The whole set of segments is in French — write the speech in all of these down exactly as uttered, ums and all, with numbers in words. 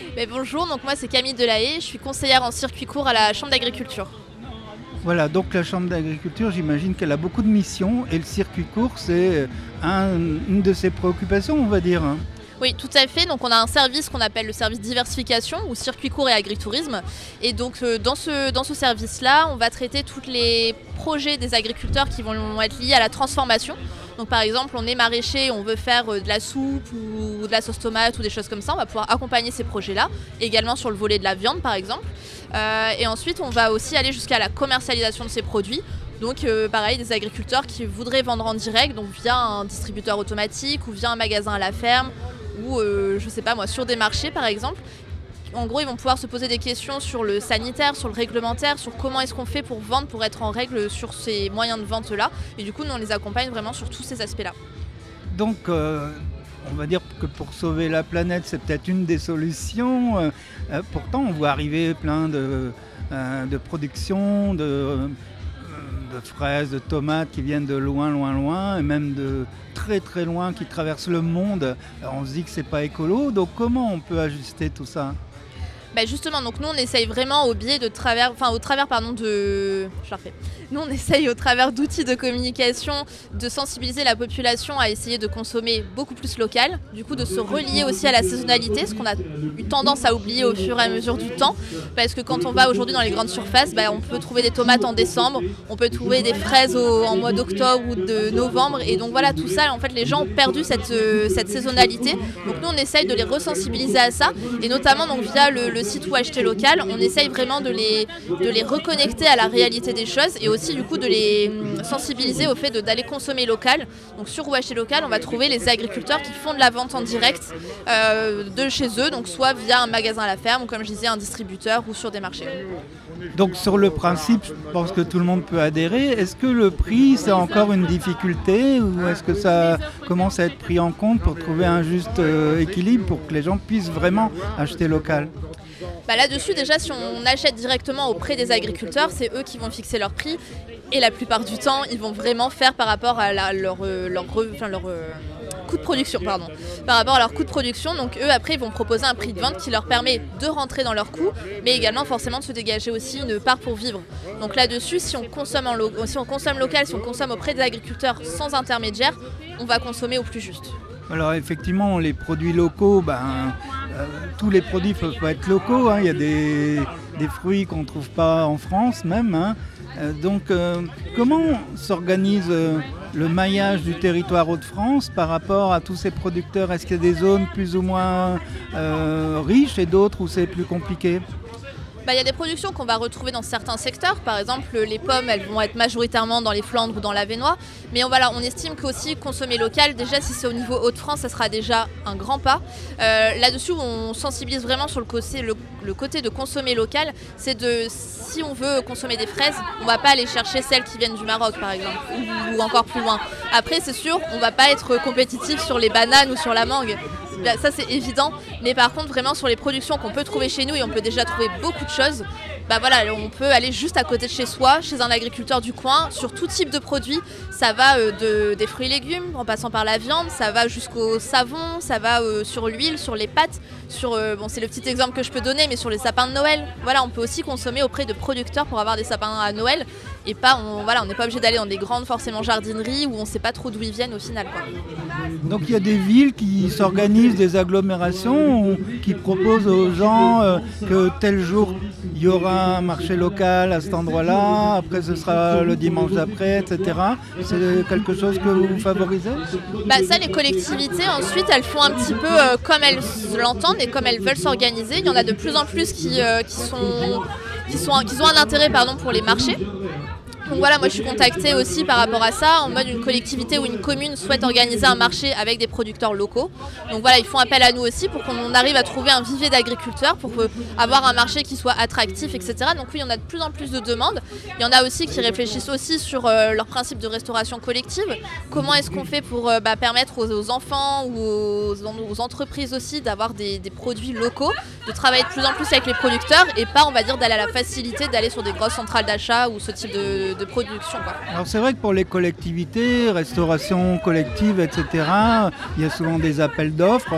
Mais bonjour, donc moi c'est Camille Delahaye, je suis conseillère en circuit court à la Chambre d'agriculture. Voilà, donc la Chambre d'agriculture, j'imagine qu'elle a beaucoup de missions et le circuit court, c'est un, une de ses préoccupations, on va dire. Oui, tout à fait. Donc on a un service qu'on appelle le service diversification ou circuit court et agritourisme. Et donc euh, dans ce, dans ce service-là, on va traiter tous les projets des agriculteurs qui vont être liés à la transformation. Donc par exemple, on est maraîcher, on veut faire de la soupe ou de la sauce tomate ou des choses comme ça. On va pouvoir accompagner ces projets-là, également sur le volet de la viande par exemple. Euh, et ensuite, on va aussi aller jusqu'à la commercialisation de ces produits. Donc euh, pareil, des agriculteurs qui voudraient vendre en direct, donc via un distributeur automatique ou via un magasin à la ferme ou euh, je sais pas moi, sur des marchés par exemple. En gros, ils vont pouvoir se poser des questions sur le sanitaire, sur le réglementaire, sur comment est-ce qu'on fait pour vendre, pour être en règle sur ces moyens de vente-là. Et du coup, nous, on les accompagne vraiment sur tous ces aspects-là. Donc, euh, on va dire que pour sauver la planète, c'est peut-être une des solutions. Euh, euh, pourtant, on voit arriver plein de, euh, de productions, de, euh, de fraises, de tomates qui viennent de loin, loin, loin, et même de très, très loin, qui traversent le monde. Alors, on se dit que c'est pas écolo. Donc, comment on peut ajuster tout ça ? Bah justement, donc nous on essaye vraiment au biais de travers, enfin au travers pardon de, je la refais. Nous on essaye au travers d'outils de communication de sensibiliser la population à essayer de consommer beaucoup plus local, du coup de se relier aussi à la saisonnalité, ce qu'on a eu tendance à oublier au fur et à mesure du temps, parce que quand on va aujourd'hui dans les grandes surfaces, bah, on peut trouver des tomates en décembre, on peut trouver des fraises au, en mois d'octobre ou de novembre, et donc voilà tout ça, en fait les gens ont perdu cette, euh, cette saisonnalité, donc nous on essaye de les resensibiliser à ça, et notamment donc via le, le site Où acheter local, on essaye vraiment de les, de les reconnecter à la réalité des choses et aussi du coup de les sensibiliser au fait de, d'aller consommer local. Donc sur Où acheter local, on va trouver les agriculteurs qui font de la vente en direct euh, de chez eux, donc soit via un magasin à la ferme ou comme je disais un distributeur ou sur des marchés. Donc sur le principe, je pense que tout le monde peut adhérer. Est-ce que le prix, c'est encore une difficulté ou est-ce que ça commence à être pris en compte pour trouver un juste euh, équilibre pour que les gens puissent vraiment acheter local ? Bah là-dessus, déjà, si on achète directement auprès des agriculteurs, c'est eux qui vont fixer leur prix. Et la plupart du temps, ils vont vraiment faire par rapport à la, leur, euh, leur, enfin, leur euh, coût de production. Pardon. Par rapport à leur coût de production. Donc eux, après, ils vont proposer un prix de vente qui leur permet de rentrer dans leur coût, mais également forcément de se dégager aussi une part pour vivre. Donc là-dessus, si on consomme, en lo- si on consomme local, si on consomme auprès des agriculteurs sans intermédiaire, on va consommer au plus juste. Alors effectivement, les produits locaux, ben, euh, tous les produits ne peuvent pas être locaux. Hein. Il y a des, des fruits qu'on ne trouve pas en France même. Hein. Euh, donc euh, comment s'organise euh, le maillage du territoire Hauts-de-France par rapport à tous ces producteurs ? Est-ce qu'il y a des zones plus ou moins euh, riches et d'autres où c'est plus compliqué ? Bah, y a des productions qu'on va retrouver dans certains secteurs. Par exemple, les pommes, elles vont être majoritairement dans les Flandres ou dans l'Avesnois. Mais on, voilà, on estime qu'aussi consommer local, déjà si c'est au niveau Hauts-de-France, ça sera déjà un grand pas. Euh, là-dessus, on sensibilise vraiment sur le côté, le, le côté de consommer local. C'est de, si on veut consommer des fraises, on ne va pas aller chercher celles qui viennent du Maroc, par exemple, ou, ou encore plus loin. Après, c'est sûr, on ne va pas être compétitif sur les bananes ou sur la mangue. Ça c'est évident, mais par contre vraiment sur les productions qu'on peut trouver chez nous et on peut déjà trouver beaucoup de choses, bah voilà, on peut aller juste à côté de chez soi, chez un agriculteur du coin, sur tout type de produits. Ça va euh, de, des fruits et légumes, en passant par la viande, ça va jusqu'au savon, ça va euh, sur l'huile, sur les pâtes, sur, euh, bon c'est le petit exemple que je peux donner, mais sur les sapins de Noël. Voilà, on peut aussi consommer auprès de producteurs pour avoir des sapins à Noël. Et pas, on voilà, on n'est pas obligé d'aller dans des grandes forcément jardineries où on ne sait pas trop d'où ils viennent au final, quoi. Donc il y a des villes qui s'organisent des agglomérations ou qui proposent aux gens euh, que tel jour il y aura un marché local à cet endroit-là, après ce sera le dimanche d'après, et cetera. C'est quelque chose que vous favorisez ? Bah ça, les collectivités ensuite elles font un petit peu euh, comme elles l'entendent et comme elles veulent s'organiser. Il y en a de plus en plus qui, euh, qui, sont, qui, sont, qui ont un intérêt pardon, pour les marchés. Donc voilà, moi je suis contactée aussi par rapport à ça, en mode une collectivité ou une commune souhaite organiser un marché avec des producteurs locaux. Donc voilà, ils font appel à nous aussi pour qu'on arrive à trouver un vivier d'agriculteurs, pour avoir un marché qui soit attractif, et cetera. Donc oui, il y en a de plus en plus de demandes. Il y en a aussi qui réfléchissent aussi sur euh, leur principe de restauration collective. Comment est-ce qu'on fait pour euh, bah, permettre aux, aux enfants ou aux, aux entreprises aussi d'avoir des, des produits locaux, de travailler de plus en plus avec les producteurs et pas, on va dire, d'aller à la facilité d'aller sur des grosses centrales d'achat ou ce type de, de production, quoi. Alors c'est vrai que pour les collectivités, restauration collective, et cetera, il y a souvent des appels d'offres.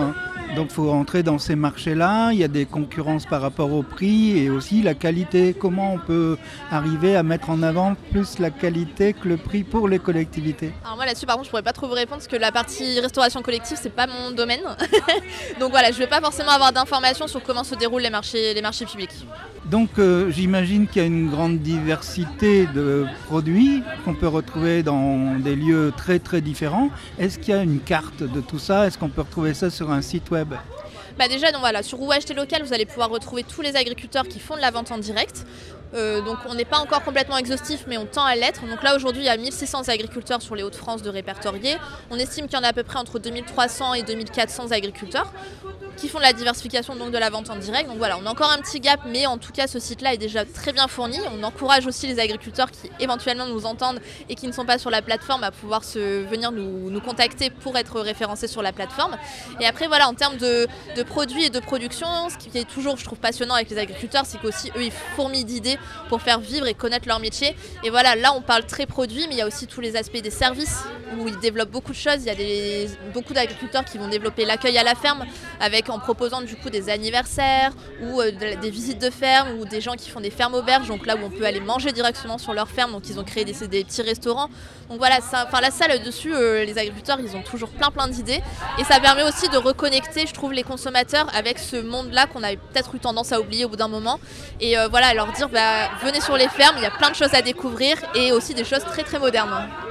Donc il faut entrer dans ces marchés-là, il y a des concurrences par rapport au prix et aussi la qualité. Comment on peut arriver à mettre en avant plus la qualité que le prix pour les collectivités? Alors moi là-dessus par contre je pourrais pas trop vous répondre parce que la partie restauration collective c'est pas mon domaine. Donc voilà, je vais pas forcément avoir d'informations sur comment se déroulent les marchés, les marchés publics. Donc euh, j'imagine qu'il y a une grande diversité de produits qu'on peut retrouver dans des lieux très très différents. Est-ce qu'il y a une carte de tout ça? Est-ce qu'on peut retrouver ça sur un site web? Bah déjà, donc voilà, sur Où acheter local, vous allez pouvoir retrouver tous les agriculteurs qui font de la vente en direct. Euh, donc on n'est pas encore complètement exhaustif, mais on tend à l'être. Donc là aujourd'hui, il y a mille six cents agriculteurs sur les Hauts-de-France de répertoriés. On estime qu'il y en a à peu près entre deux mille trois cents et deux mille quatre cents agriculteurs qui font de la diversification donc de la vente en direct. Donc voilà, on a encore un petit gap, mais en tout cas ce site-là est déjà très bien fourni. On encourage aussi les agriculteurs qui éventuellement nous entendent et qui ne sont pas sur la plateforme à pouvoir se, venir nous, nous contacter pour être référencés sur la plateforme. Et après voilà, en termes de, de produits et de production, ce qui est toujours, je trouve, passionnant avec les agriculteurs, c'est qu'aussi eux ils fourmillent d'idées pour faire vivre et connaître leur métier. Et voilà, là on parle très produit, mais il y a aussi tous les aspects des services où ils développent beaucoup de choses. Il y a des, beaucoup d'agriculteurs qui vont développer l'accueil à la ferme avec en proposant du coup des anniversaires ou euh, des visites de ferme ou des gens qui font des fermes auberges, donc là où on peut aller manger directement sur leur ferme, donc ils ont créé des, des petits restaurants. Donc voilà, ça, enfin là ça là-dessus, euh, les agriculteurs ils ont toujours plein plein d'idées et ça permet aussi de reconnecter, je trouve, les consommateurs avec ce monde-là qu'on avait peut-être eu tendance à oublier au bout d'un moment et euh, voilà, leur dire bah, venez sur les fermes, il y a plein de choses à découvrir et aussi des choses très très modernes.